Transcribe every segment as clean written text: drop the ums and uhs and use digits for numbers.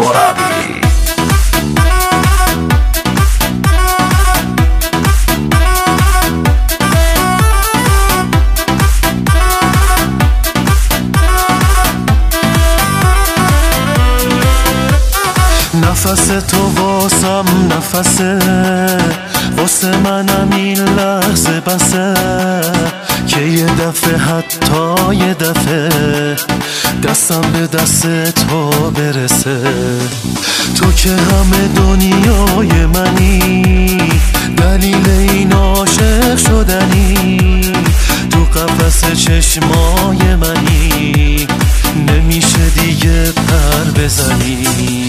ترابی. نفس تو واسم نفسه، واسه منم این لحظه بسه که یه دفعه حتی یه دفعه دستم به دست تو برسه. تو که همه دنیای منی، دلیل این عاشق شدنی، تو قفس چشمای منی، نمیشه دیگه پر بزنی.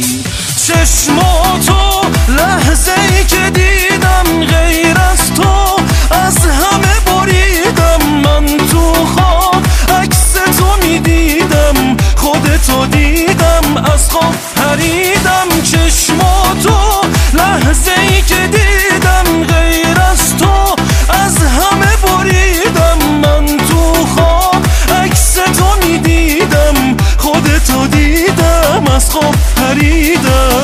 چشماتو لحظه ای که دیدم، غیر از تو از همه بریدم. من تو خواب عکس تو میدیدم، خودتو دیدم از خواب پریدم. چشماتو لحظه ای که دیدم، غیر از تو از همه بریدم. من تو خواب عکس تو میدیدم، خودتو دیدم از خواب پریدم.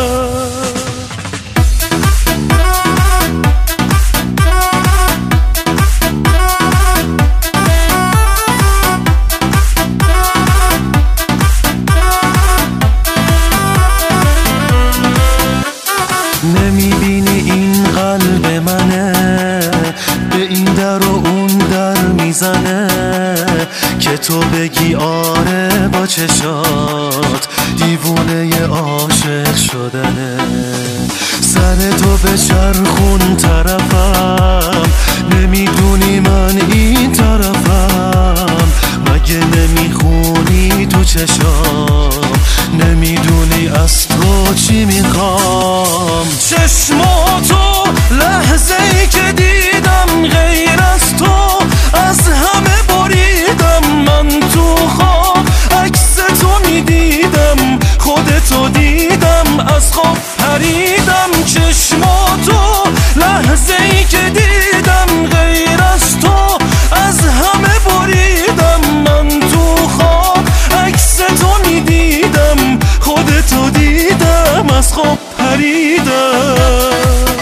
نمیبینی این قلب منه، به این در و اون در میزنه که تو بگی آره با چشات، دیوونه عاشق شدنه. سر تو به چرخون طرفم، نمیدونی من این طرفم. مگه نمیخونی تو چشام، نمیدونی از تو چی میخوام. چشماتو لحظه ای که دیدم، غیر از تو از همه بریدم. من تو خواب عکس تو میدیدم، خودتو دیدم از خواب پریدم. چشماتو لحظه ای که دیدم، غیر از تو از همه بریدم. من تو خواب عکس تو میدیدم، خودتو دیدم از خواب پریدم.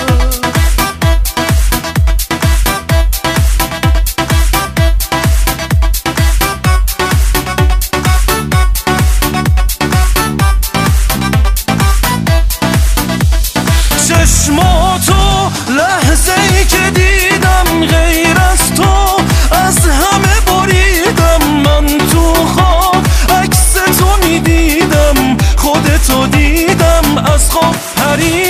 چشماتو لحظه ای که دیدم، غیر از تو از همه بریدم. من تو خواب عکس تو میدیدم، خودتو دیدم از خواب پریدم.